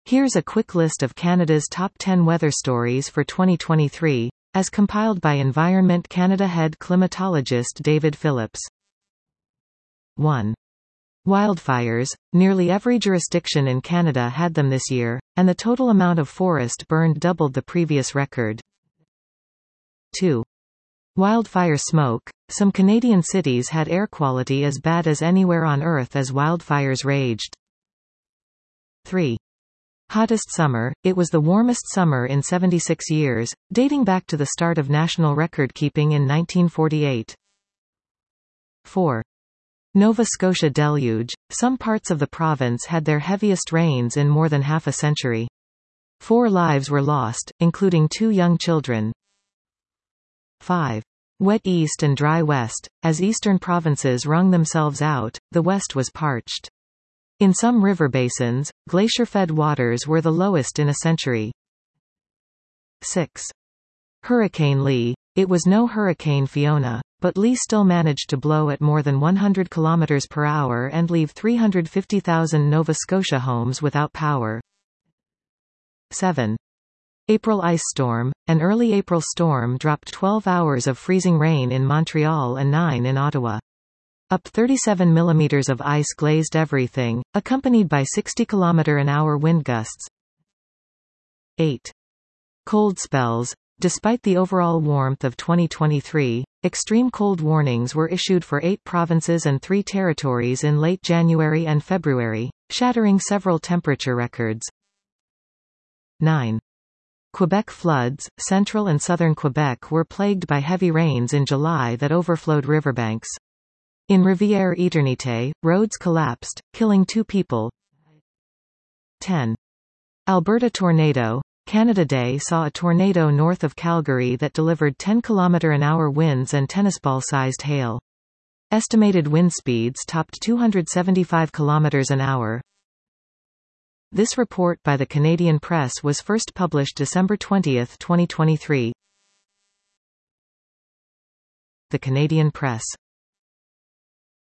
Here's a quick list of Canada's top 10 weather stories for 2023, as compiled by Environment Canada head climatologist David Phillips. 1. Wildfires. Nearly every jurisdiction in Canada had them this year, and the total amount of forest burned doubled the previous record. 2. Wildfire smoke. Some Canadian cities had air quality as bad as anywhere on Earth as wildfires raged. 3. Hottest summer. It was the warmest summer in 76 years, dating back to the start of national record-keeping in 1948. 4. Nova Scotia deluge. Some parts of the province had their heaviest rains in more than half a century. 4 lives were lost, including 2 young children. 5. Wet east and dry west. As eastern provinces wrung themselves out, the west was parched. In some river basins, glacier-fed waters were the lowest in a century. 6. Hurricane Lee. It was no Hurricane Fiona, but Lee still managed to blow at more than 100 km per hour and leave 350,000 Nova Scotia homes without power. 7. April ice storm. An early April storm dropped 12 hours of freezing rain in Montreal and 9 in Ottawa. Up 37 millimeters of ice glazed everything, accompanied by 60 km/h wind gusts. 8. Cold spells. Despite the overall warmth of 2023, extreme cold warnings were issued for 8 provinces and 3 territories in late January and February, shattering several temperature records. 9. Quebec floods. Central and southern Quebec were plagued by heavy rains in July that overflowed riverbanks. In Rivière-Éternité, roads collapsed, killing 2 people. 10. Alberta tornado. Canada Day saw a tornado north of Calgary that delivered 10 km/h winds and tennis-ball-sized hail. Estimated wind speeds topped 275 km/h. This report by the Canadian Press was first published December 20, 2023. The Canadian Press.